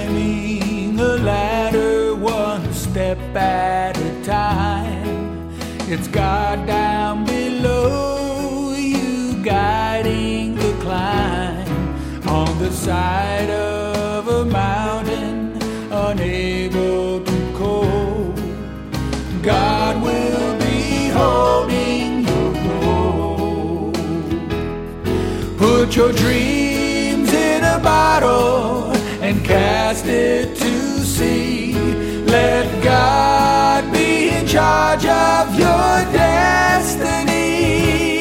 climbing a ladder one step at a time. It's God down below you guiding the climb on the side of a mountain, unable to cope. God will be holding your rope. Put your dreams in a bottle and cast it to sea. Let God be in charge of your destiny.